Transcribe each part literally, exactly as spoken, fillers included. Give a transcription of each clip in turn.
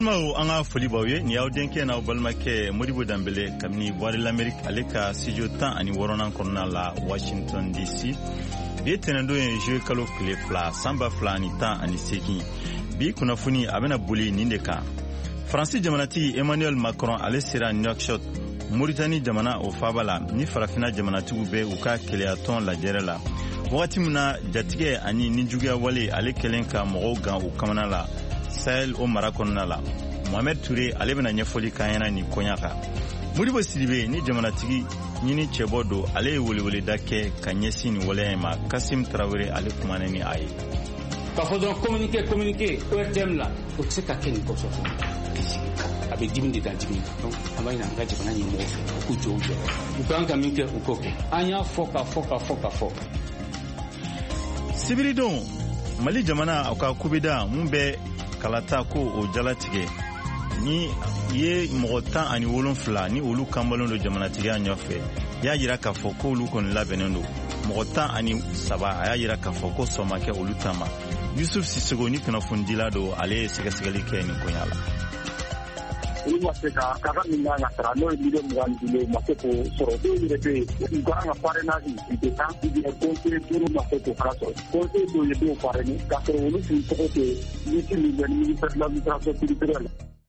Mau anga foli bawye ni awdenke na balmake Modibo Dambele kamni Voix de l'Amérique aleka studio tan ani worona konna la Washington D C bi tenendo en jeu kalo kle fla samba fla ni tan ani seki bi kuna funi abena buli nindeka Francis Jamanati Emmanuel Macron ale sera Nouakchott Mauritanie jamana o fabala ni farafina jamanati ube uka keleaton la jerela wakati muna jatige ani ninjuga wale ale kelenka mogo gan u kamana la Sahel o marakonna la Mohamed Touré ale bena ɲɛfɔli kanyana ni konyaka Modibo Sidibe ni jamanatigi ɲini cɛbɔdo ale wele wele da kɛ ka ɲɛsin ni waleya ma Kasim Traoré ale kumana ni aye ka fɔ dɔrɔn communiquer communiquer O R T M la o tɛ se ka kɛ ni kɔsɔ a bɛ dimi de da dimi donc an b'a ɲini an ka jamana ɲɛmɔgɔw fɛ u k'u jɔ u jɔ u kan ka min kɛ u k'o kɛ an y'a fɔ ka fɔ ka fɔ ka fɔ Sibiridon Mali jamana aw ka kubida mun bɛ kalata ko o jalatigɛ ni ye mɔgɔ tan ani wolonfila ni olu kanbalen do jamanatigiya ɲɔfɛ y'a yira k'a fɔ ko olu kɔni labɛnnen do mɔgɔ tan ani saba a y'a yira k'a fɔ ko sɔn ma kɛ olu ta ma Yusuf Sissogo ni kunnafonidila do ale ye sɛgɛsɛgɛli kɛ nin koɲa la olu ma se ka kaga min kan ka sara n'o ye miliyɔn mugan ni duuru ma se k'o sɔrɔ dɔw yɛrɛ bɛ yen u kan ka parrainage u tɛ taa ubiyɛn conseil duuru ma se k'o fana sɔrɔ conseil dɔw ye dɔw parrainer k'a sɔrɔ olu tun tɔgɔ tɛ ministre min bɛ ministère de l'administration territoriale.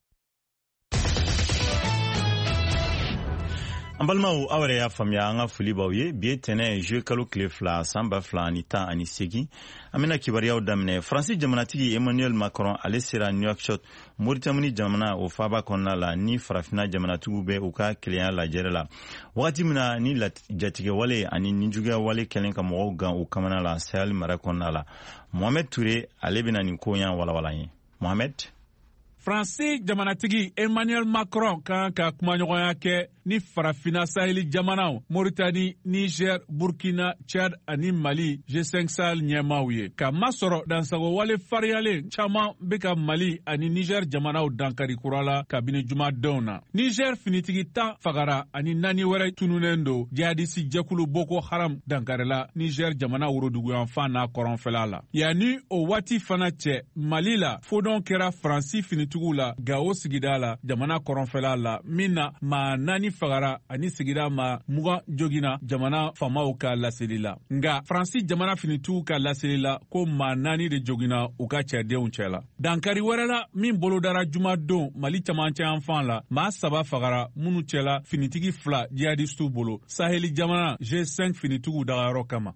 An balimaw aw yɛrɛ y'a faamuya an ka foli b'aw ye bi ye tɛnɛ juillet kalo tile fila san ba fila ani tan ani segin an bɛna kibaruyaw daminɛ Faransi jamanatigi Emmanuel Macron ale sera Nouakchott Mauritanie jamana o faaba kɔnɔna la ni farafina jamanatigiw bɛ u ka kelenya lajɛrɛ la wagati min na ni jatigɛwale ani ninjuguya wale kɛlen ka mɔgɔw gan u kamana la Sahel mara kɔnɔna la Mohamed Touré ale bɛna nin ko ɲɛ walawala ye Mohamed Fransi jamanatigi Emmanuel Macron kan ka kumaɲɔgɔnya kɛ ni farafina Saheli jamanaw Mauritanie, Niger, Burkina, Tchad ani Mali G cinq Sahel ɲɛmaaw ye ka masɔrɔ dansago wale fariyalen caman bɛ ka Mali ani Niger jamanaw dankari kura la kabini jumadenw na Niger finitigi tan fagara ani naani wɛrɛ tununen do jihadisi jɛkulu Boko Haram dankarila Niger jamana woroduguyanfan n'a kɔrɔnfɛla la yanni o waati fana cɛ Mali la fodɔn kɛra Faransi finitigiw la Gao sigida la jamana kɔrɔnfɛla la min na maa naani fagara ani sigida ma mugan jogina jamana famaw ka laseli la nga Faransi jamana finitigiw ka laseli la ko maa naani de jogina u ka cɛdenw cɛ la dankari wɛrɛ la min bolodara jumadon Mali camancɛ yanfan la maa saba fagara minnu cɛla finitigi fila jihadistu bolo Saheli jamana G cinq finitigiw dagayɔrɔ kama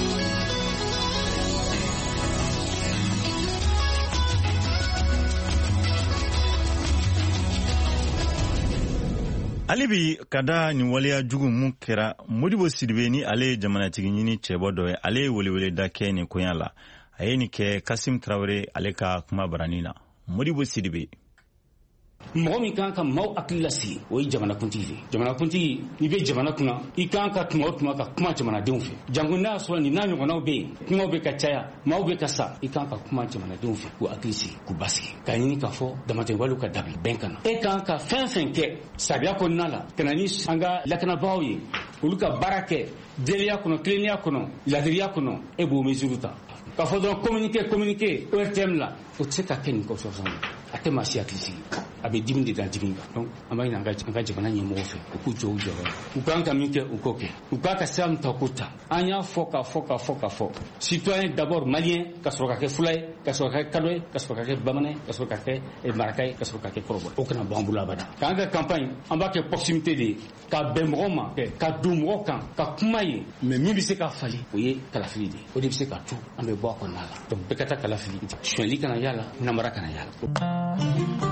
Ale bi kada ni waleya jugu mun kɛra Modibo Sidibe ni ale jamanatigi ɲini cɛbɔ dɔ ye ale welewele da kɛ nin koɲa la a ye nin kɛ Kasim Traoré ale ka kuma barani na Modibo Sidibe mɔgɔ min kan ka maaw hakili lasigi o ye jamanakuntigi de jamanakuntigi i bɛ jamana kunna i kan ka tuma o tuma ka kuma jamanadenw fɛ janko n'a sɔrɔ nin n'a ɲɔgɔnnaw bɛ yen kumaw bɛ ka caya maaw bɛ ka sa i kan ka kuma jamanadenw fɛ k'u hakili sigi k'u basigi k'a ɲini k'a fɔ damatɛmɛwalew ka dabila bɛn kana e kan ka fɛn fɛn kɛ sariya kɔnɔna la ka na ni an ka lakanabagaw ye olu ka baara kɛ jɛlenya kɔnɔ tilennenya kɔnɔ ladiriya kɔnɔ e b'o mesure ta k'a fɔ dɔrɔn communiquer communiquer O R T M la o tɛ se ka kɛ nin kɔsɔsɔn ye a tɛ maa si hakili sigi a bɛ dimi de da dimi kan donc an b'a ɲini an ka jamana ɲɛmɔgɔw fɛ u k'u jɔ u jɔyɔrɔ u kan ka min kɛ u k'o kɛ u k'a ka sira min ta k'o ta an y'a fɔ ka fɔ ka fɔ ka fɔ citoyen d'abord malien ka sɔrɔ ka kɛ fula ye ka sɔrɔ ka kɛ kadɔ ye ka sɔrɔ ka kɛ bamanan ye ka sɔrɔ ka kɛ maraka ye ka sɔrɔ ka kɛ kɔrɔbɔ o kana bɔ an bolo abada k'an ka campagne an b'a kɛ proximité de ye ka bɛn mɔgɔw ma ka don mɔgɔw kan ka kuma ye mais min bɛ se ka fali o ye kalafili de ye o de bɛ se ka to an bɛ bɔ a kɔnɔna la donc bɛɛ ka taa kalafili suɲɛli kana y'a la namara kana y'a la.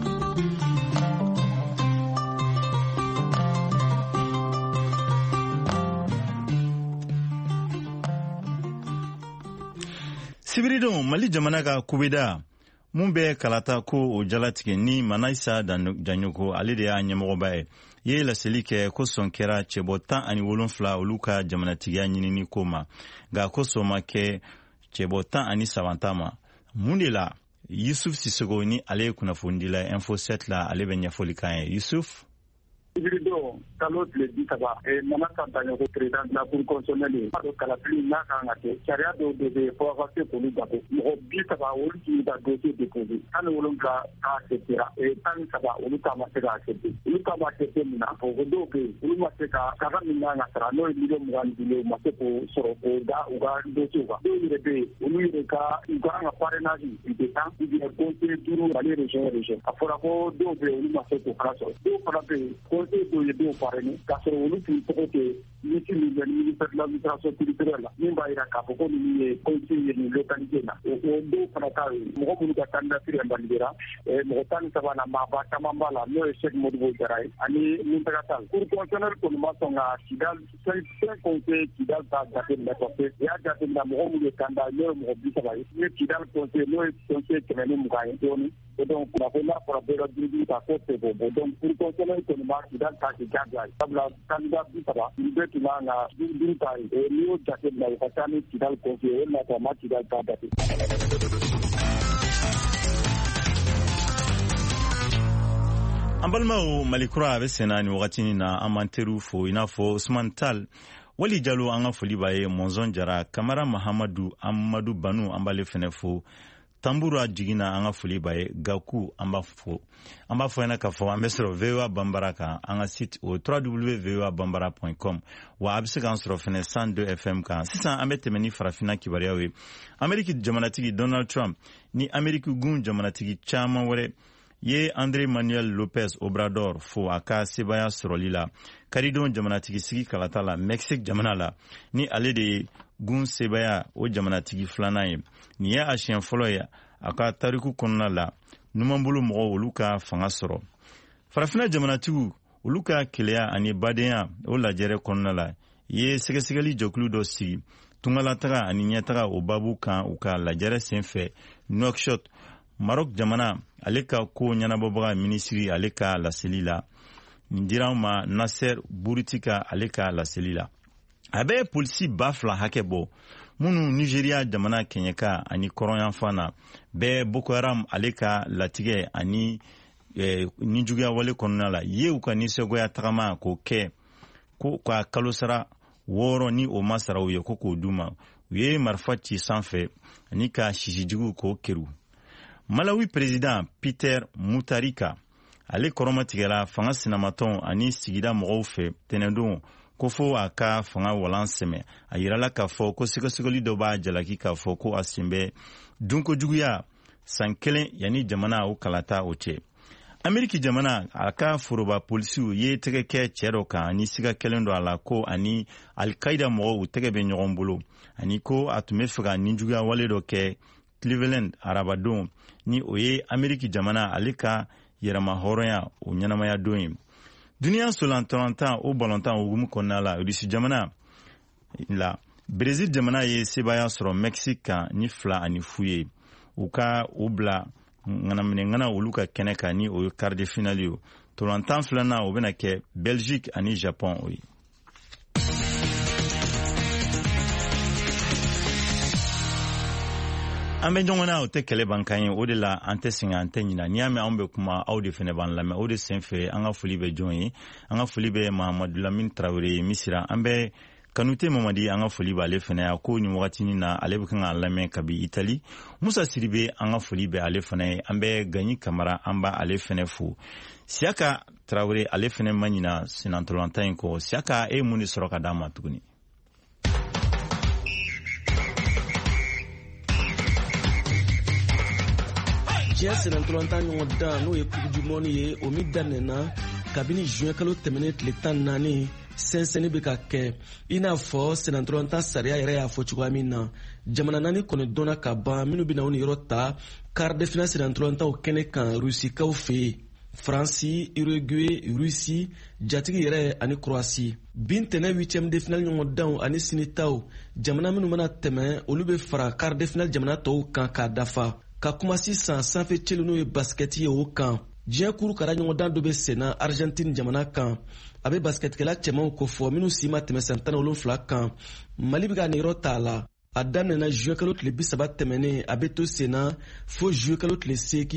Sibiridon Mali jamana ka kubida mun bɛ kalata ko o jalatigɛ ni Manaisa Danyogo ale de y'a ɲɛmɔgɔba ye ye laseli kɛ ko sɔn kɛra cɛbɔ tan ani wolonfila olu ka jamanatigiya ɲinini ko ma nka ko sɔn ma kɛ cɛbɔ tan ani sabanta ma mun de la Yusuf Sissogo ni ale ye kunnafonidila Info sept la ale bɛ ɲɛfɔli kan ye Yusuf Ibirido, Kalo Tledi Kaba, et Manaka Tanoko, président de la Cour constitutionnelle, de Kalapli Nakangate, Chariado de Foravate pour nous d'abord. Nous Kaba, ou qui va dossier déposé. Quand nous voulons accepter, et tant Kaba, ou nous avons accepté. Nous avons accepté maintenant, pour vous donner, nous avons accepté, Kaba Mina Nasra, nous avons dit, nous avons Soroko, Da, ou Dossier, nous avons eu le cas, nous avons un parrainage, il est temps, il y a un conseil tout dans les régions, régions. A Forabo, nous avons accepté pour Crasso. Nous avons conseil pour les deux parrainés, car c'est nous qui sommes ici, le ministère de l'administration territoriale, nous avons eu la cap, pour nous les conseillers, les localités, au dos, pour la carrière, nous avons eu la candidature en Bandera, et nous avons eu la Maba, Kamambala, nous avons eu le Modou Garay, Ani, Muntagasal. Pour contenir que nous avons eu Kidal, cinq conseils Kidal, ça a gâté de la côté, et a gâté de la Mourou, le candidat, nous avons eu travail. Mais Kidal, conseil, nous avons conseil que nous avons eu. Et donc, on a fait là pour la période du dix à côté. Donc, pour contenir que nous avons eu Kidal, ça a gâté. La candidat, ça va, il veut qu'il a une taille, et nous avons gâté de la côté, Kidal, conseil, nous avons Kidal, ça a gâté. An balimaw malikura a bɛ senna ni wagati na an b'an teriw fo i n'a fɔ Usman Tal, Wali Jalo an ka foli b'a ye, Mɔnzɔn Jara, Kamara Mahamadu Amadu Banu an b'ale fɛnɛ fo, Tambura Jigina an ka foli b'a ye, Gaku an b'a fo an b'a fɔ ɲɛna k'a fɔ an bɛ sɔrɔ V O A Bambara kan an ka site o w w w point v o a bambara point com, wa a bɛ se k'an sɔrɔ fɛnɛ cent deux F M kan. Sisan an bɛ tɛmɛ ni farafina kibaruyaw ye. Ameriki jamanatigi Donald Trump ni Ameriki gun jamanatigi caman wɛrɛ ye André Manuel Lopez Obrador fo a ka sebaya sɔrɔli la karidon jamanatigi sigi kalata la Mexique jamana la, ni ale de ye gun sebaya o jamanatigi filanan ye. Nin ye a siɲɛ fɔlɔ ye a ka tariku kɔnɔna la numanbolo mɔgɔw olu ka fanga sɔrɔ. Farafina jamanatigiw olu ka keleya ani badenya o lajɛrɛ kɔnɔna la ye sɛgɛsɛgɛli jɛkulu dɔ sigi tungalataga ani ɲɛtaga o babu kan u ka lajɛrɛ senfɛ. Nouakchott, Maroc jamana ale ka ko ɲɛnabɔbaga minisiri ale ka laseli la, nin dira ma Nasser Bouriti ka ale ka laseli la. A bɛ polisi ba fila hakɛ bɔ minnu Nigeria jamana kɛɲɛka ani kɔrɔnyanfan na bɛɛ Boko Haram ale ka latigɛ ani eh, nijuguya wale kɔnɔna la ye u ka nisɔngoya tagama k'o kɛ ko ka kalosara wɔɔrɔ ni o ma sara u ye ko k'o d'u ma. U ye marifa ci sanfɛ ani ka sisijugu k'o keru. Malawi président Peter Mutharika ale kɔrɔmatigɛla fanga sinamatɔn ani sigida mɔgɔw fɛ tɛnɛndon ko fo a ka fanga walan sɛmɛ. A yirala k'a fɔ ko sɛgɛsɛgɛli dɔ b'a jalaki k'a fɔ ko a sen bɛ dunkojuguya san kelen yanni jamana o kalata o cɛ. Ameriki jamana a ka foroba polisiw ye tɛgɛ kɛ cɛ dɔ kan ani siga kelen dɔ a la ko ani Al-Qaida mɔgɔw tɛgɛ bɛ ɲɔgɔn bolo ani ko a tun bɛ fɛ ka nijuguya wale dɔ kɛ Cleveland arabadon ni o ye Ameriki jamana ale ka yɛrɛma hɔrɔnya o ɲɛnamaya don ye. Duniya solantolantan o balontan hukumu kɔnɔna la Rusi jamana la Brésil jamana ye sebaya sɔrɔ Mexique kan ni fila ani fu ye. U ka o bila ŋanaminɛŋana olu ka kɛnɛ kan ni o ye quart de finale ye. Tolantan filanan o bɛna kɛ Belgique ani Japon o ye. An bɛ ɲɔgɔn na o tɛ kɛlɛ ban kan ye, o de la an tɛ sɛgɛn an tɛ ɲina. N'i y'a mɛn an bɛ kuma aw de fɛnɛ b'an lamɛn, o de senfɛ an ka foli bɛ jɔn ye. An ka foli bɛ Mahamadu Lamini Tarawele Misira. An bɛ Kanute Mamadi an ka foli b'ale fɛnɛ ye ko nin wagatinin na ale bɛ kan k'a lamɛn kabi Itali. Musa Siribe an ka foli bɛ ale fɛnɛ ye. An bɛ Gagni Kamara an b'a ale fɛnɛ fo. Siaka Tarawele ale fɛnɛ ma ɲina sinantolantan in kɔ. Siaka e ye mun de sɔrɔ ka d'an ma tuguni? Diɲɛ senantolantan ɲɔgɔn dan n'o ye Coupe du Monde ye o min daminɛna kabini juin kalo tɛmɛnen tile tan naani sɛnsɛnni bɛ ka kɛ i n'a fɔ senantolantan sariya yɛrɛ y'a fɔ cogoya min na. Jamana naani kɔni dɔnna ka ban minnu bɛna o niyɔrɔ ta quart de finale senantolantanw kɛnɛ kan Rusikaw fɛ yen. Faransi, Uruguay, Rusi, jatigi yɛrɛ ani Croatie. Bin tɛnɛ huitième de finale ɲɔgɔn danw ani sini taw jamana minnu mana tɛmɛ olu bɛ fara quart de finale jamana tɔw kan k'a dafa. Ka kuma sisan sanfɛ celu n'o ye baskɛti ye o kan. Diɲɛ kurukara ɲɔgɔndan dɔ bɛ senna Argentine jamana kan. A bɛ baskɛtikɛla cɛmanw ko fɔ minnu si ma tɛmɛ san tan ni wolonwula kan. Mali bɛ ka niyɔrɔ t'a la. A daminɛna juin kalo tile bi saba tɛmɛnen a bɛ to senna fo juillet kalo tile seegin.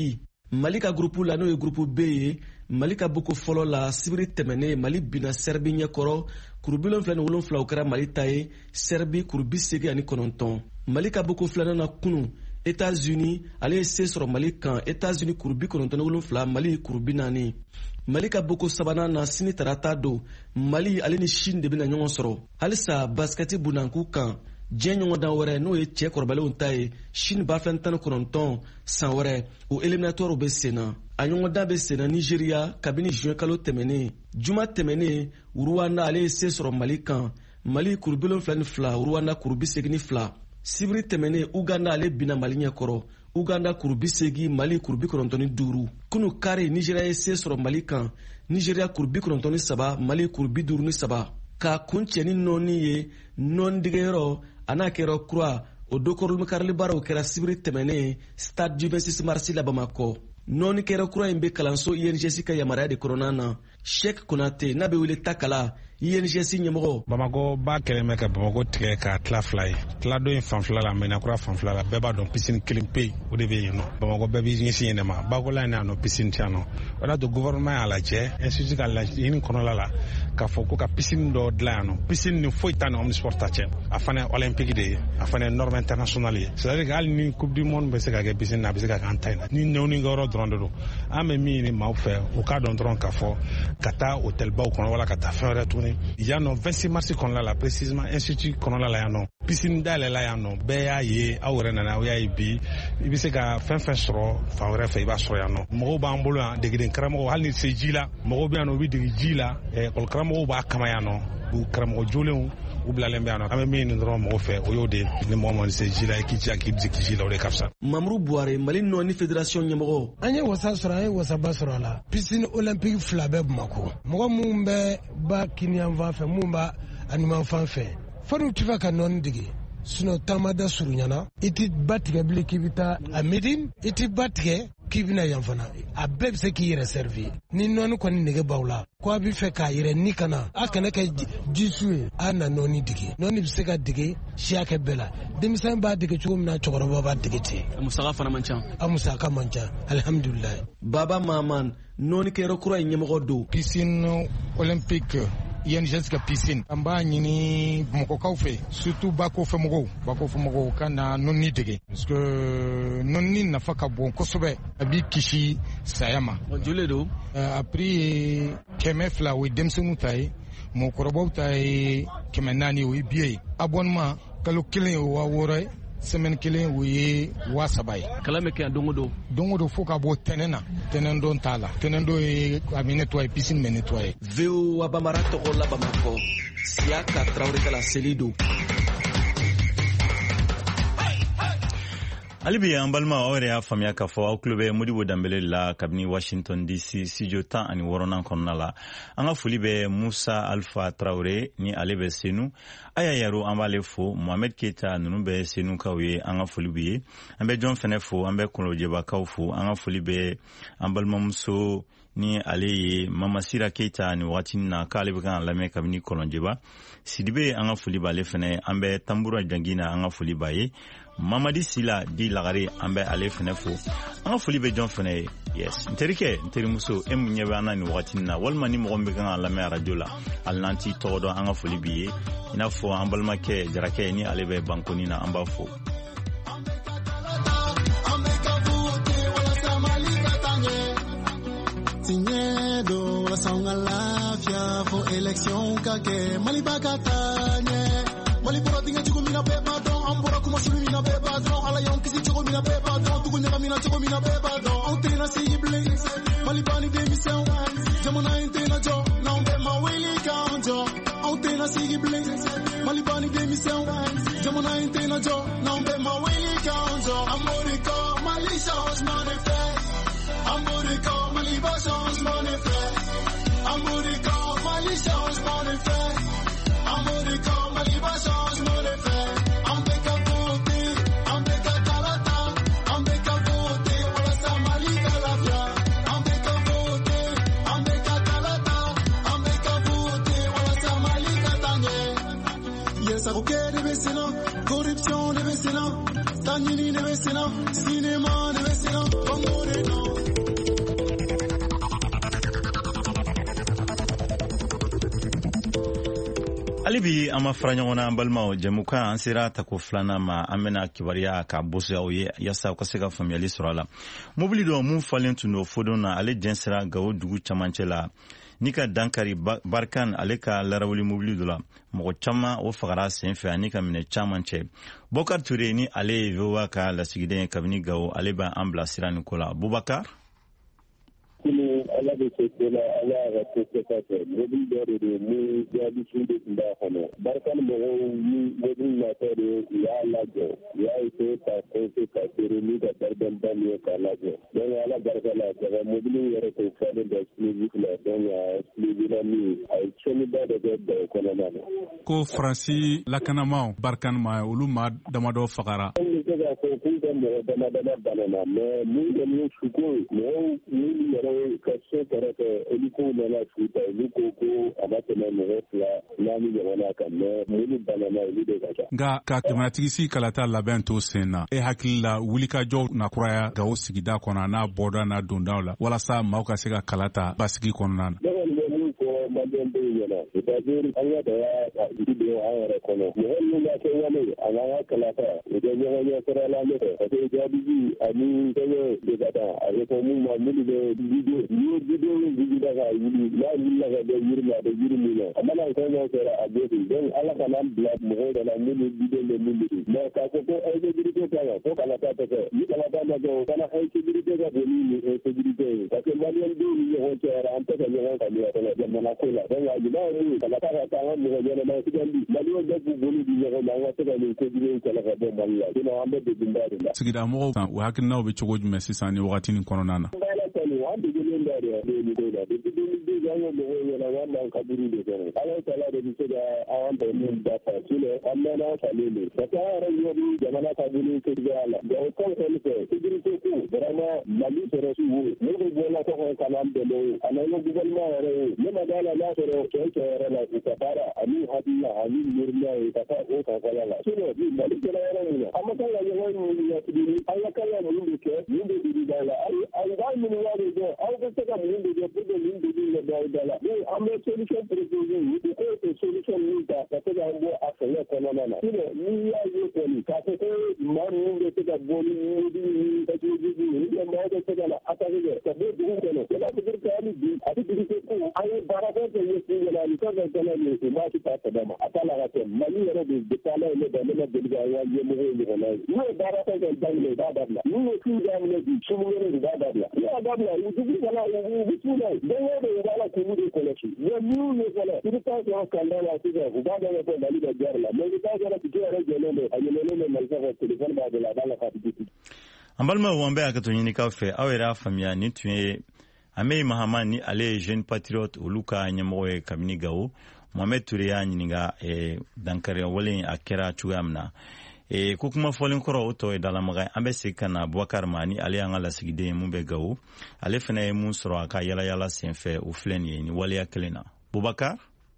Mali ka grupu la n'o ye grupu B ye Mali ka boko fɔlɔ la sibiri tɛmɛnen Mali bina Serbi ɲɛkɔrɔ kuru wolonwula ni wolonwula o kɛra Mali ta ye Serbi kuru bi segin ani kɔnɔntɔn. Mali ka boko filanan na kunu États-Unis ale ye se sɔrɔ Mali kan États-Unis kuru bi kɔnɔntɔn ni wolonwula Mali kuru bi naani. Mali ka boko sabanan na sini tarata don Mali ale ni Chine de bena ɲɔgɔn sɔrɔ. Halisa baskɛti bunanku kan diɲɛ ɲɔgɔndan wɛrɛ n'o ye cɛ kɔrɔbalenw ta ye Chine b'a fɛn tan ni kɔnɔntɔn san wɛrɛ o éliminatoire bɛ sen na. A ɲɔgɔndan bɛ sen na Nigeria kabini juin kalo tɛmɛnen. Juma tɛmɛnen Rwanda ale ye se sɔrɔ Mali kan Mali kuru bi wolonwula ni fila Rwanda kuru bi segin ni fila. Sibiri tɛmɛnen Uganda ale bina Mali ɲɛkɔrɔ Uganda kuru bi segin Mali kuru bi kɔnɔntɔn ni duuru. Kunu kare Nigeria ye se sɔrɔ Mali kan Nigeria kuru bi kɔnɔntɔn ni saba Mali kuru bi duuru ni saba. Ka kun cɛ ni nɔɔni ye nɔɔnidigɛyɔrɔ a n'a kɛra kura o dokorolu karili baaraw kɛra sibiri tɛmɛnen Stade du vingt-six mars la Bamakɔ. Nɔɔni kɛra kura in bɛ kalanso I N G S ka yamaruya de kɔnɔna na. Sheikh Konate n'a bɛ wele Takala I N G S ɲɛmɔgɔ. Bamako ba kɛlen bɛ ka Bamako tigɛ ka tila fila ye. Tila dɔ in fanfila la Mɛnakura fanfila la bɛɛ b'a dɔn piscine kelen pe o de bɛ yen nɔ. Bamako bɛɛ b'i ɲɛsin yen de ma. Bakola in n'a nɔ piscine tɛ yan nɔ. O de y'a to gouvernement y'a lajɛ institut ka laɲini kɔnɔla la k'a fɔ ko ka piscine dɔ dilan yan nɔ. Piscine ni foyi t'a ni omnisport ta cɛ. A fana ye olympique de ye. A fana ye norme internationale ye. C'est-à-dire que hali ni coupe du monde bɛ se ka kɛ piscine na a bɛ se ka kɛ an ta in na. Ni ɲɛwni kɛyɔrɔ dɔrɔn de don. An bɛ min ɲini maaw fɛ u k'a dɔn dɔrɔn k'a fɔ ka taa hôtel baw kɔnɔ wala ka taa fɛn wɛrɛ tuguni. Yan nɔ vingt-six mars kɔnɔla la précisément institut kɔnɔla la yan nɔ. Piscine dayɛlɛ la yan nɔ bɛɛ y'a ye aw yɛrɛ nana aw y'a ye bi i bɛ se ka fɛn fɛn sɔrɔ fan wɛrɛ fɛ i b'a sɔrɔ yan nɔ. Mɔgɔw b'an bolo yan degeden karamɔgɔw hali ni se ji la mɔgɔw bɛ yan nɔ u bɛ dege ji la école karamɔgɔw b'a kama yan nɔ u karamɔgɔ jolenw u bilalen bɛ yan nɔ an bɛ min ɲini dɔrɔn mɔgɔw fɛ o y'o de ni mɔgɔ ma se ji la i k'i jija k'i bisi ji la o de ka fisa. Mamuru Buhari Mali nɔɔni fédération ɲɛmɔgɔ. An ye wasa sɔrɔ an ye wasaba sɔrɔ a la piscine olympique fila bɛ Bamako mɔgɔ minnu bɛ ba kiniyan fan fɛ minnu b'a animan fan fɛ fɔriw tɛ fɛ ka nɔɔni dege sinon taama da surunyana i tɛ ba tigɛ bilen k'i bɛ taa a Médine i tɛ ba tigɛ k'i bɛna yan fana a bɛɛ bɛ se k'i yɛrɛ servir ni nɔɔni kɔni nege b'aw la ko a bɛ fɛ k'a yɛrɛ ni kana a kana kɛ jisu ye a na nɔɔni dege nɔɔni bɛ se ka dege siya kɛ bɛɛ la denmisɛn b'a dege cogo min na cɛkɔrɔba b'a dege ten. A musaka fana man ca. A musaka man ca alhamdulilayi. Baba Maman nɔɔni kɛyɔrɔ kura in ɲɛmɔgɔ don. Piscine olympique I N G S ka piscine an b'a ɲini Bamakɔkaw fɛ surtout Bakɔfɛ mɔgɔw Bakɔfɛ mɔgɔw ka na nɔnni dege parce que nɔnni nafa ka bon kosɛbɛ a b'i kisi saya ma. Joli don? A prix ye kɛmɛ fila o ye denmisɛnninw ta ye mɔgɔkɔrɔbaw ta ye kɛmɛ naani o ye billet ye abonnement kalo kelen ye waa wɔɔrɔ ye semaine kelen o ye waa saba ye. Kalan bɛ kɛ yan don o don. Don o don fo ka bɔ tɛnɛn na tɛnɛn don t'a la tɛnɛn don ye a bɛ nettoyer piscine bɛ nettoyer. V O A Bamara tɔgɔ la Bamakɔ Siaka Traoré kala seli don. Alibi an balima aw yɛrɛ y'a faamuya k'a fɔ aw tulo bɛ Modibo Danbele la kabini Washington D C studio tan ani wɔɔrɔnan kɔnɔna la an ka foli bɛ Musa Alpha Traoré ni ale bɛ Senu Aya Yaro an b'ale fo Mohamed Keita ninnu bɛ Senukaw ye an ka foli b'i ye an bɛ Jɔn fɛnɛ fo an bɛ Kɔnɔ Jebakaw fo an ka foli bɛ an balimamuso ni ale ye Mama Sira Keita ni wagati na k'ale bɛ kan lamɛn kabini Kɔlɔnjɛba Sidibe an ka foli b'ale fɛnɛ an bɛ Tambura Jangina an ka foli b'a ye Mamadi Sila di Lagare an bɛ ale fɛnɛ fo an ka foli bɛ Jɔn fɛnɛ ye yes n terikɛ n terimuso e mun ɲɛ bɛ an na ni wagati na walima ni mɔgɔ min bɛ kan ka lamɛn radio la hali n'an t'i tɔgɔ dɔn an ka foli b'i ye i n'a fɔ an balimakɛ Jarakɛ ni ale bɛ bankoni na an b'a fo. Tinyedo la songa lafia fo election kake maliba katanye malibora dinga chuko mina beba don ambora kuma sulu mina beba don ala yon kisi chuko mina beba don tugu nyama mina chuko mina beba don ontena si blink malibani de mission jamana intena jo na umbe mawili kanjo ontena si blink malibani de mission jamana intena jo na umbe mawili kanjo amoriko mali changement de fait amoriko maliba changement de fait amoriko mali changement de fait amoriko maliba changement de fait ambeka vote ambeka kalata ambeka vote wala samali kalafia ambeka vote ambeka kalata ambeka vote wala samali katanye yes akoke de besina corruption de besina tanini de besina cinéma de besina comme on est non alibi ama fara ɲɔgɔn na an balimaw jɛmukan an sera tako filanan ma an bɛna kibaruya ka bosi aw ye yasa u ka se ka faamuyali sɔrɔ a la mobili dɔ mun falen tun don fodon na ale jɛnsɛra Gawo dugu camancɛ la ni ka dankari Barkan ale ka larawuli mobili dɔ la mɔgɔ caman o fagara sen fɛ ani ka minɛ caman cɛ Bokar Ture ni ale ye V O A ka lasigiden ye kabini Gawo ale b'a an bila sira ni ko la Bubakar kunu ala bɛ se ko la ala y'a ka ko kɛ kɛ mobili dɔ de don ni jaabi sun de tun b'a kɔnɔ Barkan mɔgɔw ni mobili natɔ de u y'a lajɔ u y'a essayer ka kɔnse ka seere ni ka barikɛnba min ye k'a lajɔ donc ala barika la sɛbɛ mobili yɛrɛ k'o falen bɛ suivi la donc a suivi la min a ye tiɲɛniba de kɛ Gawo kɔnɔna na. ko Faransi lakanamaw Barkan ma olu ma damadɔ fagara. an bɛ se k'a fɔ k'u ka mɔgɔ damadama banana mais min kɔni ye suko ye mɔgɔw minnu yɛrɛ ka so kɛrɛfɛ olu ko nana su ta olu ko ko a ma tɛmɛ mɔgɔ fila naani ɲɔgɔnna kan mais minnu banana olu de ka ca. nka ka jamanatigi si kalata labɛn to sen na e hakili la wulikajɔ na kuraya Gawo sigida kɔnɔ n'a bɔda n'a dondaw la walasa maaw ka se ka kalata basigi kɔnɔna na. Manden bɛ ɲɛna c'est-à-dire an ka da y'a jiri don an yɛrɛ kɔnɔ mɔgɔ minnu b'a kɛ wale a n'an ka kalata o tɛ ɲɔgɔn ɲɛ sira la ne fɛ parce que jaabiji ani fɛngɛ de ka taa a bɛ fɔ mun ma minnu bɛ video n'i ye video min digida ka wuli n'a wulila ka bɛ yiri la a bɛ yiri min na a mana fɛn dɔ kɛra a bɛ ten donc ala kana an bila mɔgɔw de la minnu video bɛ min bɛ mais k'a fɔ ko insécurité ka kan fo kalata tɛ kɛ ni kalata ma kɛ o kana insécurité ka bon ni insécurité ye parce que maliyɛn denw ni ɲɔgɔn cɛ yɛrɛ an tɛ ka ɲɔgɔn faamuya fɛnɛ jamana ko la donc a ɲuman ye min kalata ka taa an ka mɔgɔ ɲɛnama sigandi maliyɛn bɛɛ k'u boli di ɲɔgɔn ma an ka se ka nin kojugu in kɛlɛ ka bɔ Mali la sinon an bɛ degunba de la. sigida mɔgɔw u hakilinaw bɛ cogo jumɛn sisan ni wagati nin kɔnɔna na. ala tani an degunnen da de ye nin ko la depuis deux mille douze an ye mɔgɔw ɲɛna an b'an kaburu de kɔnɔ ala taala de bɛ se ka an bɛn min dafa sinon an mɛnna an falen de parce que an yɛrɛ ɲɛ bi jamana kaburu kiriya la donc o kan kɔni fɛ sécurité ko vraiment Mali sɔrɔsiw wo ne bɛ bɔ la kɔfɛ ka n'an dɛmɛ o a n'an ka gouvernement yɛrɛ ye ne ma d'a la n'a sɔrɔ cɛn cɛn yɛrɛ la u ka baara ani hakilina ani miiriya ye ka taa o fanfɛla la sinon bi Mali kɛra yɔrɔ min na an ma kan ka ɲɔgɔn ɲininka tuguni an ka kan ka mun de kɛ mun de digi da la ayi an b'a ɲininka de dɔn aw bɛ se ka mun de kɛ pour que nin digi bɛ da aw da la ni an bɛ solution proposer u ko o solution min ta ka se k'an bɔ a fɛngɛ kɔnɔna na sinon n'i y'a ye kɔni k'a fɔ ko maa ninnu bɛ se ka bɔ ni mobili ni patriotisme ni ou bien maaw bɛ se ka na attaquer kɛ ka bɔ dugu kɔnɔ o la peut-être que hali bi a bɛ digi ko an ye baara fɛn fɛn ye f'u ɲɛna ni fɛn fɛn kɛnɛ nin o maa si t'a sɛbɛn ma a t'a la ka kɛ Mali yɛrɛ de de taa n'a ye ne da ne ma deli ka an ka ɲɛmɔgɔw ɲɔgɔnna ye n'o ye baara fɛn fɛn daminɛ i b'a dabila n'u ye f'u daminɛ bi sini wɛrɛ de b'a dabila n'i y'a dabila u dugu fana u bɛ t'u la ye don o don u b'a la k'olu de kɔlɔsi mais minnu ye fana i bɛ taa sɔrɔ kanda la sisan u b'a dɔn ko Mali bɛ guerre la mais i bɛ taa sɔrɔ tigi yɛrɛ jɛlen don a yɛlɛlen don Mali sanfɛ téléphone b'a bolo a b'a la k'a tigi an balimaw an bɛ hakɛto ɲinikaw fɛ aw yɛrɛ y'a faamuya ni tun ye Amey Mahama ni ale ye jeune patriote olu ka ɲɛmɔgɔ ye kabini Gawo Mohamed Ture y'a ɲininka eh, dankari wale a kɛra cogoya min na eh, ko kuma fɔlen kɔrɔ o tɔ ye dalamaga an bɛ segin ka na Bubakar ma ni ale y'an ka lasigiden ye mun bɛ Gawo ale fana ye mun sɔrɔ a ka yalayala senfɛ o filɛ nin ye ni waleya kelen na Bubakar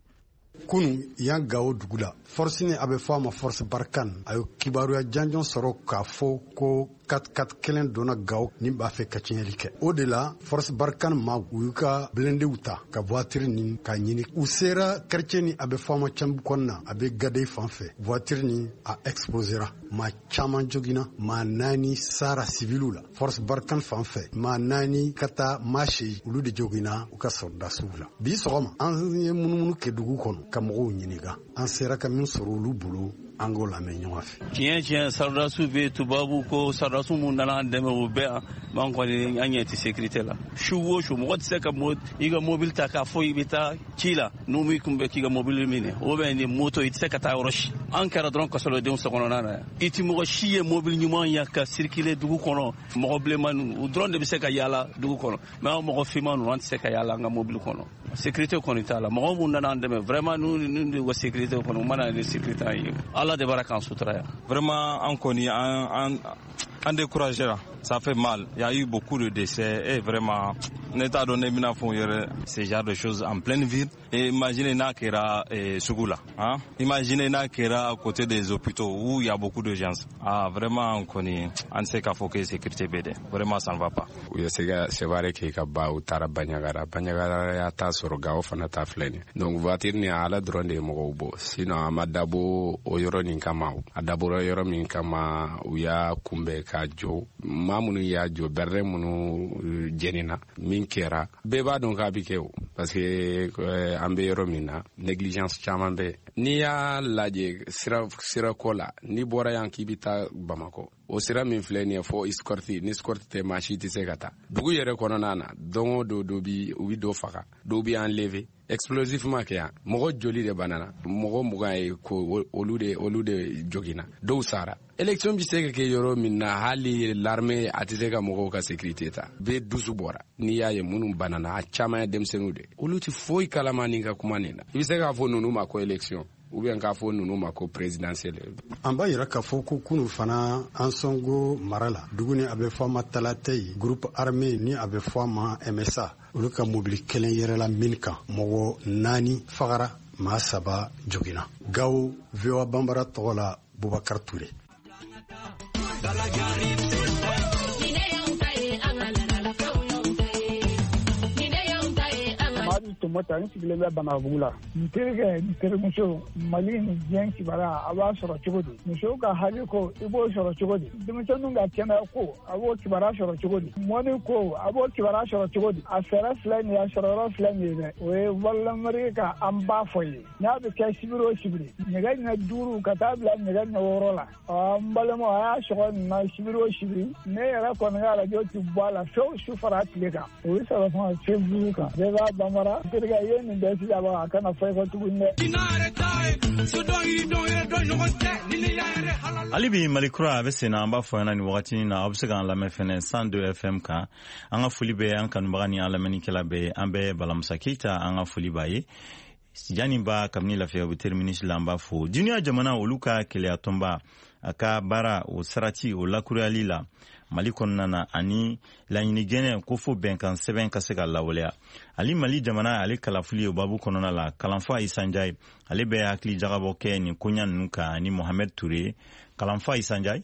kunu yan Gawo dugu la force ni a bɛ fɔ a ma force Barkan a ye kibaruya janjɔn sɔrɔ k'a fɔ ko kat kat kelen donna Gawo ni b'a fɛ ka tiɲɛli kɛ o de la force Barkan ma u y'u ka blendew ta ka voiture ni ka ɲini u sera quartier ni a bɛ fɔ a ma Cambu kɔnɔna a bɛ Gade fan fɛ voiture ni a exposera maa caman jogina maa naani sara civilu la force Barkan fan fɛ maa naani ka taa marché olu de jogina u ka soldasiw la bi sɔgɔma an ye munumunu kɛ dugu kɔnɔ ka mɔgɔw ɲininka an sera ka min sɔrɔ olu bolo an k'o lamɛn ɲɔgɔn fɛ. tiɲɛ tiɲɛ sardasiw bɛ tubabu ko sardasiw mun nana an dɛmɛ o bɛɛ b'an kɔni an ɲɛ ti sécurité la su o su mɔgɔ tɛ se ka i ka mobile ta k'a fɔ i bɛ taa ci la n'u m'i kun bɛ k'i ka mobile minɛ o bɛ ni moto i tɛ se ka taa yɔrɔ si an kɛra dɔrɔn kasɔrɔdenw sokɔnɔna na yan i ti mɔgɔ si ye mobile ɲuman ya ka circuler dugu kɔnɔ mɔgɔ bilenman u dɔrɔn de bɛ se ka yaala dugu kɔnɔ mais an mɔgɔ finman ninnu an tɛ se ka yaala an ka mobile kɔnɔ sécurité kɔni t'a la mɔgɔ mun nana an dɛmɛ vraiment n'u de ka sécurité kɔnɔ u mana ni sécurité an ye ala de b'ala k'an sutura yan vraiment an kɔni an an an découragé la ça fait mal. Il y a eu beaucoup de décès et vraiment, n'état donné, ce genre de choses en pleine ville. Et imaginez Nakera et Sugula. Hein? Imaginez Nakera à côté des hôpitaux où il y a beaucoup de gens. Ah, vraiment, on connaît. On sait qu'il faut que la sécurité B D. Vraiment, ça ne va pas. Oui, c'est vrai qu'il y a ba utara Banyagara. Banyagara ya ta soroga ofana ta fleni. Donc, voiture ni ala drone de mogobo. Sinon, amadabo oyoro ninkama. Adabo oyoro ninkama uya kumbe kajo. Mamunu ya jo berre munu jenina. Minkera. Beba donc abikeo. Parce que ambe yoro mina. Négligence chamambe. Ni ya laje sira sira kola. Ni bora yanki bita Bamako. O sira min filɛ nin ye fo escorte ni escorte tɛ maa si tɛ se ka taa dugu yɛrɛ kɔnɔna na don o don dɔ bi u bi dɔ faga dɔw bi enlever explosivement kɛ yan mɔgɔ joli de banana mɔgɔ mugan ye ko olu de olu de joginna dɔw sara élection bi se ka kɛ yɔrɔ min na hali l'armée a tɛ se ka mɔgɔw ka sécurité ta bɛɛ dusu bɔra n'i y'a ye minnu banana a caman ye denmisɛnninw de olu tɛ foyi kalama nin ka kuma nin na i bɛ se k'a fɔ ninnu ma ko élection ou bien k'a fɔ ninnu ma ko présidentielle. An b'a yira k'a fɔ ko kunu fana an sɔngo mara la dugu ni a bɛ fɔ a ma Talatɛ groupe armé ni a bɛ fɔ a ma M S A olu ka mobili kelen yɛrɛla min kan mɔgɔ naani fagara maa saba joginna Gawo V O A Banbara tɔgɔ la Bubakar Ture. Mota ni sigilen bɛ Banabugu la n terikɛ n terimuso Mali ni diɲɛ kibara a b'a sɔrɔ cogo di musow ka hali ko i b'o sɔrɔ cogo di denmisɛnninw ka kɛnɛya ko a b'o kibara sɔrɔ cogo di mɔni ko a b'o kibara sɔrɔ cogo di a fɛɛrɛ filɛ nin ye a sɔrɔyɔrɔ filɛ nin ye dɛ o ye walilamari ka an b'a fɔ ye n'a bɛ kɛ sibiri o sibiri nɛgɛ ɲɛ duuru ka taa bila nɛgɛ ɲɛ wɔɔrɔ la n balimaw a y'a sɔgɔ nin na sibiri o sibiri ne yɛrɛ kɔni ka arajo ti bɔ a la fewu su fara tile kan o ye sɔrɔ fana fewu kan bɛɛ b'a Banbara terikɛ ye nin bɛɛ sigi a bɔ a kana fɔ i kɔ tuguni dɛ. Ali bi Malikura a bɛ sen na an b'a fɔ ɲɛna nin wagati na aw bɛ se k'an lamɛn fɛnɛ cent deux F M kan an ka foli bɛ an kanubaga ni an lamɛnnikɛla bɛɛ an bɛ Balamusa Keyita an ka foli b'a ye Jani ba kabini lafiya bɛ terminisi la an b'a fɔ duniya jamana olu ka keleya tɔnba a ka baara o sarati o lakuruyali la Mali kɔnɔna na ani laɲini gɛnɛ ko fo bɛnkan sɛbɛn ka se ka lawaleya ali Mali jamana ale kalafili o babu kɔnɔna la kalanfa Isanjai ale bɛ hakili jagabɔ kɛ nin koɲa ninnu kan ni Mohamed Toure kalanfa Isanjai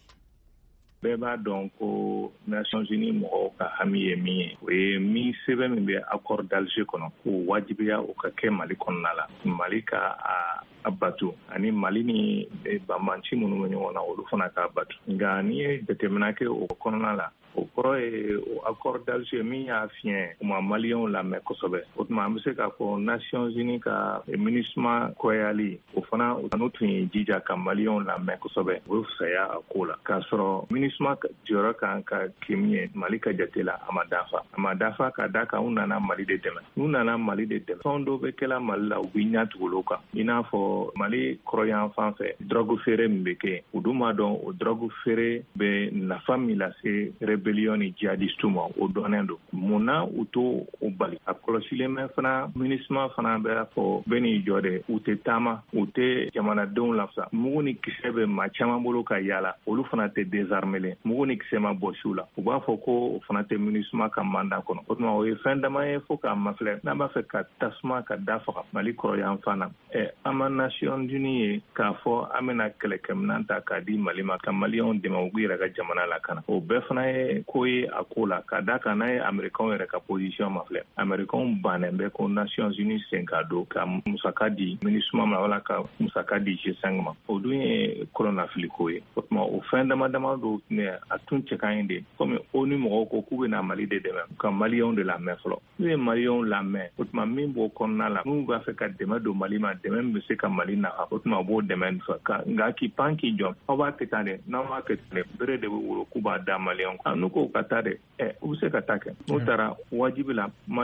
bɛɛ b'a dɔn ko Nations Unies mɔgɔw ka hami ye min ye o ye min sɛbɛn min bɛ accord d'Alger kɔnɔ k'o wajibiya o ka kɛ Mali kɔnɔna la Mali ka a a batu ani Mali ni banbanci minnu bɛ ɲɔgɔn na olu fana k'a batu nka n'i ye jateminɛ kɛ o kɔnɔna la o kɔrɔ ye o accord d'Alger min y'a fiɲɛ o ma maliyɛnw lamɛn kosɛbɛ o tuma an bɛ se k'a fɔ Nations Unies ka MINUSMA kɔyali o fana n'o tun ye jija ka maliyɛnw lamɛn kosɛbɛ o ye fisaya a ko la k'a sɔrɔ MINUSMA jɔyɔrɔ kan ka kɛ min ye Mali ka jate la a ma dafa a ma dafa ka da kan u nana Mali de dɛmɛ n'u nana Mali de dɛmɛ fɛn dɔw bɛ kɛla Mali la u bɛ ɲɛ tugu o kan i n'a fɔ Mali kɔrɔyan fan fɛ drogue feere min bɛ kɛ u dun b'a dɔn o drogue feere bɛ nafa min lase rébellion ni djihadiste ma o dɔnnen don mun na u to o bali a kɔlɔsilen bɛ fana MINUSMA fana bɛ fɔ bɛɛ n'i jɔ dɛ u tɛ taama u tɛ jamanadenw lafisa mugu ni kisɛ bɛ maa caman bolo ka yaala olu fana tɛ désarmé mugu ni kisɛ ma bɔ su la u b'a fɔ ko o fana tɛ MINUSMA ka mandat kɔnɔ o tuma o ye fɛn dama ye fo k'a mafilɛ n'an b'a fɛ ka tasuma ka da faga Mali kɔrɔyan fan na ɛ an ma Nations Unies ye k'a fɔ an bɛna kɛlɛkɛminɛn ta k'a di Mali ma ka maliyɛnw dɛmɛ u b'u yɛrɛ ka jamana lakana o bɛɛ fana ye ko ye a ko la ka da kan n'a ye Américains yɛrɛ ka position ma filɛ Américains bannen bɛ ko Nations Unies sen ka don ka musaka di MINUSMA ma wala ka musaka di G cinq ma o dun ye kolonafili ko ye o tuma o fɛn dama dama dɔw tun a tun cɛ ka ɲi de komi o ni mɔgɔw ko k'u bɛna Mali de dɛmɛ ka maliyɛnw de lamɛn fɔlɔ n'u ye maliyɛnw lamɛn o tuma min b'o kɔnɔna la n'u b'a fɛ ka dɛmɛ don Mali ma dɛmɛ min bɛ se ka Mali nafa o tuma o b'o dɛmɛ fɛ nka k'i pan k'i jɔ aw b'a kɛ tan de n'aw b'a kɛ tan de bere de bɛ wolo k'u b'a da maliyɛnw kan n'u ko ka taa de ɛ u bɛ se ka taa kɛ n'u taara wajibi la maliyɛnw yɛrɛ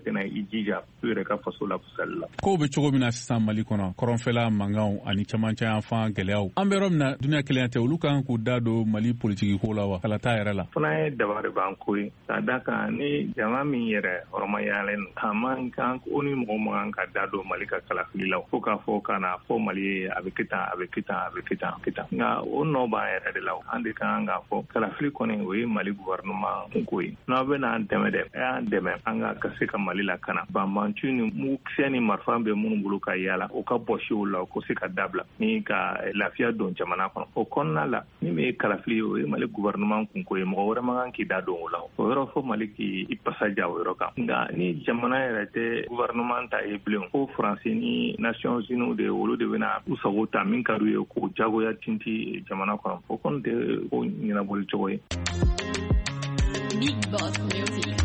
tɛna i jija i yɛrɛ ka faso la fusali la. Kow bɛ cogo min na sisan Mali kɔnɔ kɔrɔnfɛla mankanw ani camancɛ yanfan gɛlɛyaw an bɛ yɔrɔ min na duniya kelen tɛ olu kan k'u da don Mali politiki ko la wa kala t'a yɛrɛ la. Fana ye dabari ban ko ye ka da kan ni jama min yɛrɛ hɔrɔmayalen a man kan o ni mɔgɔ man ka da don Mali ka kalafili la fo k'a fɔ ka na fɔ Mali a bɛ kɛ tan a bɛ kɛ tan a bɛ kɛ tan a bɛ kɛ tan nka o nɔ b'an yɛrɛ de la an de kan k'a fɔ kalafili kɔni o ye Mali gouvernement ko ye n'aw bɛ n'an dɛmɛ dɛ a y'an dɛmɛ an ka ka se ka Mali lakana banbanci ni mugukisɛ ni marifa bɛ minnu bolo ka yaala o ka bɔsi o la o ko se ka dabila ni ka lafiya don jamana kɔnɔ o kɔnɔna la ni min ye kalafili o ye Mali gouvernement kun ko ye mɔgɔ wɛrɛ man kan k'i da don o la o yɔrɔ fɔ Mali k'i i pasaja o yɔrɔ kan nka ni jamana yɛrɛ tɛ gouvernement ta ye bilen ko France ni Nations Unies de olu de bɛna u sago ta min ka d'u ye k'o jagoya tinti jamana kɔnɔ o kɔni tɛ ko ɲɛnabɔli cogo ye. Big Boss Music.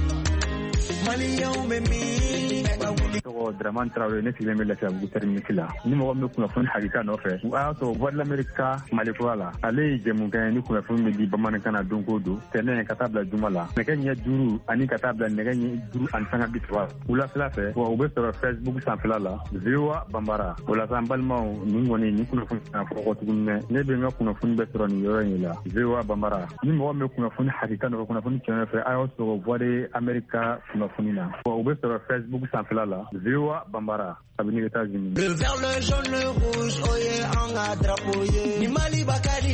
tɔgɔ Dramane Traoré ne sigilen bɛ Lafiyabugu terminus la ni mɔgɔ min bɛ kunnafoni hakika nɔfɛ o y'a sɔrɔ Voix de l'Amérique Mali kura la ale ye jɛmukan ye ni kunnafoni bɛ di bamanankan na don o don tɛnɛ ka taa bila juma la nɛgɛ ɲɛ duuru ani ka taa bila nɛgɛ ɲɛ duuru ani sanga bi saba wulafɛla fɛ wa u bɛ sɔrɔ Facebook sanfɛla la V O A Bambara o la an balimaw nin kɔni ni kunnafoni na fɔ tuguni dɛ ne bɛ n ka kunnafoni bɛ sɔrɔ nin yɔrɔ in la V O A Bambara ni mɔgɔ min bɛ kunnafoni hakika nɔfɛ kunnafoni tiɲɛ fɛ a y'o sɔrɔ Voix de l'Amérique kunnafoni na wa u bɛ sɔrɔ Facebook sanfɛla la V O A Bambara kabini États-Unis. Le vert, le jaune, le rouge, oye, anga drapeau ye. Ni Mali bakari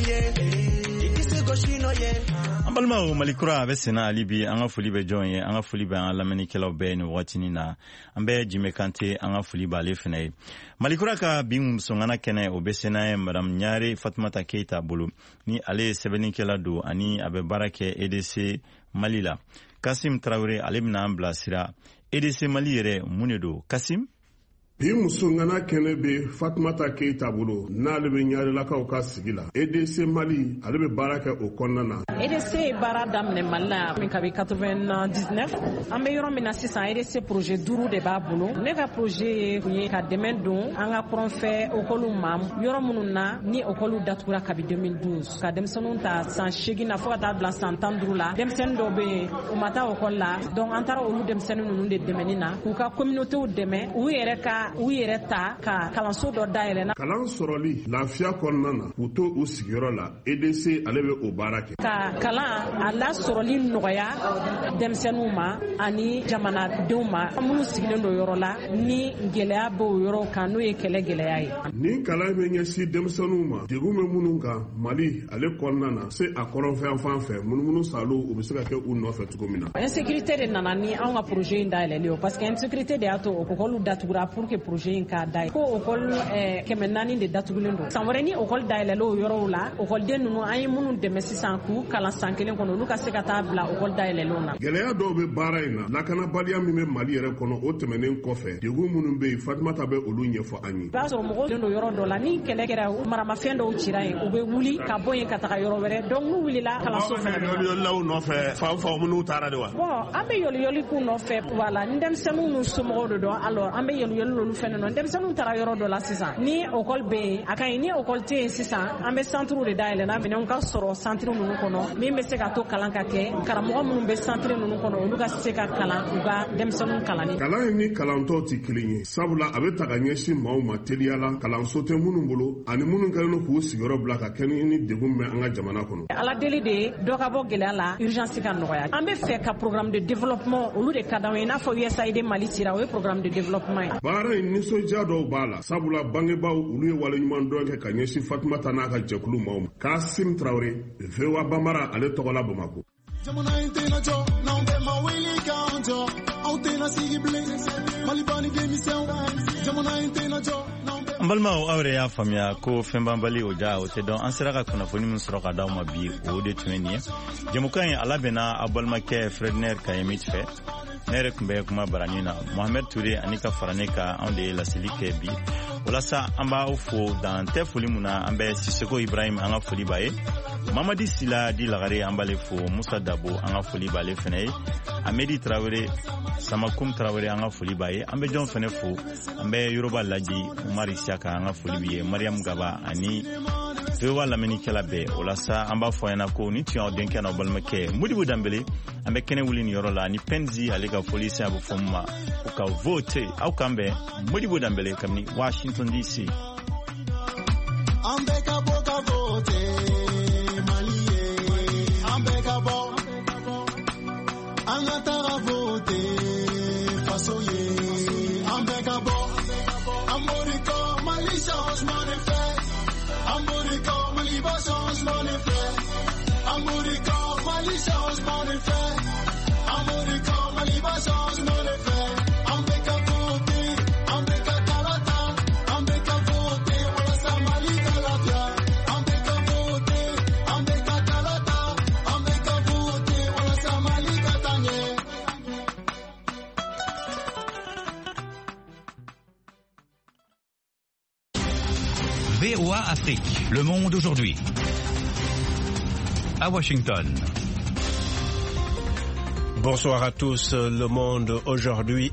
ye. Ikisi goshino ye. An balimaw Malikura a bɛ senna hali bi an ka foli bɛ jɔn ye an ka foli bɛ an ka lamɛnnikɛlaw bɛɛ nin waatinin na an bɛ Jime Kante an ka foli b'ale fana ye. Malikura ka bi musongana kɛnɛ o bɛ senna ye Madame Ɲare Fatumata Keita bolo ni ale ye sɛbɛnnikɛla don ani a bɛ baara kɛ E D C Mali la. Kasim Traoré ale bɛna an bilasira E D C Mali yɛrɛ mun de don Kasim? Bi musongana kɛnɛ bɛ Fatumata Keita bolo n'ale bɛ Ɲarelakaw ka sigi la E D C Mali ale bɛ baara kɛ o kɔnɔna na. E D C ye baara daminɛ Mali la min kabi quatre-vingt-dix-neuf an bɛ yɔrɔ min na sisan E D C projet duuru de b'a bolo ne ka projet ye ka dɛmɛ don an ka kɔrɔnfɛ okɔliw ma yɔrɔ minnu na ni okɔliw datugura kabi deux mille douze ka denmisɛnninw ta san segin na fo ka taa bila san tan duuru la denmisɛnnin dɔw bɛ yen u ma taa okɔli la donc an taara olu denmisɛnnin ninnu de dɛmɛni na k'u ka communautéw dɛmɛ u yɛrɛ ka u yɛrɛ ta ka kalanso dɔ dayɛlɛ na. Kalan sɔrɔli lafiya kɔnɔna na k'u to u sigiyɔrɔ la E D C ale bɛ o baara kɛ. Ka kalan a lasɔrɔli nɔgɔya denmisɛnninw ma ani jamanadenw ma minnu sigilen don yɔrɔ la ni gɛlɛya b'o yɔrɔ kan n'o ye kɛlɛ gɛlɛya ye. Nin kalan bɛ ɲɛsin denmisɛnninw ma degun bɛ minnu kan Mali ale kɔnɔna na se a kɔrɔnfɛn fan fɛ munumunu salo u bɛ se ka kɛ u nɔfɛ cogo min na. Insécurité de nana ni anw ka projet in dayɛlɛli ye parce que insécurité de y'a to okɔliw datugura pour que projet in ka da ko okɔli kɛmɛ naani de datugulen don san wɛrɛ ni okɔli dayɛlɛla o yɔrɔw la okɔliden ninnu an ye minnu dɛmɛ sisan k'u kalan san kelen kɔnɔ olu ka se ka taa bila okɔli dayɛlɛlenw na. Gɛlɛya dɔw bɛ baara in na lakanabaliya min bɛ Mali yɛrɛ kɔnɔ o tɛmɛnen kɔfɛ degun minnu bɛ yen Fatumata bɛ olu ɲɛfɔ an ye. I b'a sɔrɔ mɔgɔw don yɔrɔ dɔ la ni kɛlɛ kɛra maramafɛn dɔw cira yen u bɛ wuli ka bɔ yen ka taga yɔrɔ wɛrɛ donc n'u wulila kalanso fana bɛ yɔliyɔlilaw nɔfɛ fan fan minnu taara de wa. Bon an bɛ yɔliyɔli k'u nɔfɛ voilà ni denmisɛnninw n'u somɔgɔw de dɔn alors an bɛ yɔliyɔli olu fɛnɛ dɔn denmisɛnninw taara yɔrɔ dɔ la sisan ni okɔli bɛ yen a ka ɲi ni okɔli tɛ yen sisan an bɛ centre de dayɛlɛ na minɛnw ka sɔrɔ centre ninnu kɔnɔ min bɛ se ka to kalan ka kɛ karamɔgɔ minnu bɛ centre ninnu kɔnɔ olu ka se ka kalan u ka denmisɛnninw kalanni. Kalan in ni kalantɔw tɛ kelen ye sabula a bɛ ta ka ɲɛsin maaw ma teliya la kalanso tɛ minnu bolo ani minnu kɛlen don k'u sigiyɔrɔ bila ka kɛ ni degun bɛ an ka jamana kɔnɔ. Ala deli de ye dɔ ka bɔ gɛlɛya la urgence ka nɔgɔya an bɛ fɛ ka programme de développement olu de ka d'anw ye i n'a fɔ U S A I D Mali cira o ye programme de développement ye. Baara in nisɔndiya dɔw b'a la sabula bangebaaw olu ye waleɲuman dɔn kɛ ka ɲɛsin Fatumata n'a ka jɛkulu maaw ma. Kasim Traoré V O A Bambara ale tɔgɔ la Bamako. Jamana in tɛna jɔ n'anw bɛɛ ma wele k'an jɔ anw tɛna sigi bilen Mali bani denmisɛnw jamana in tɛna jɔ. An balimaw aw yɛrɛ y'a faamuya ko fɛn banbali o ja o tɛ dɔn an sera ka kunnafoni min sɔrɔ ka d'aw ma bi o de tun ye nin ye. Jɛmukan in ala bɛnna a balimakɛ Fredner Kayemit fɛ ne yɛrɛ tun bɛ kuma baranin na Mohamed Touré ani ka fara ne kan anw de ye laseli kɛ bi walasa an b'aw fo dan tɛ foli mun na an bɛ Siseko Ibrahim an ka foli b'a ye Mamadi Sila di Lagare an b'ale fo Musa Dabo an ka foli b'ale fɛnɛ ye Amedi Traoré Samakum Traoré an ka foli b'a ye an bɛ jɔn fɛnɛ fo an bɛ Yoruba Laji Umar Isiaka an ka foli b'i ye Mariam Gaba ani vewa lamɛnni kɛla bɛɛ o la sa an b'a fɔ ɲɛna ko ni tun y'aw denkɛ n'aw balimakɛ Modibo Dambele an bɛ kɛnɛ wuli nin yɔrɔ la ni Penzi ale ka foli se a bɛ fɔ min ma u ka vote aw kan bɛn Modibo Dambele kabini Washington D C. An bɛɛ ka bɔ ka vote Mali ye an bɛɛ ka bɔ an ka taga vote faso ye an bɛɛ ka bɔ an b'o kɔ Mali changement de fait an b'o kɔ Mali ba changement de fait an b'o kɔ Mali changement de fait an b'o kɔ Mali ba changement de fait an bɛɛ ka vote an bɛɛ ka kalata an bɛɛ ka vote walasa Mali ka lafiya an bɛɛ ka vote an bɛɛ ka kalata an bɛɛ ka vote walasa Mali ka taa ɲɛ. V O A Afrique, Le Monde aujourd'hui. À Washington. Bonsoir à tous. Le Monde aujourd'hui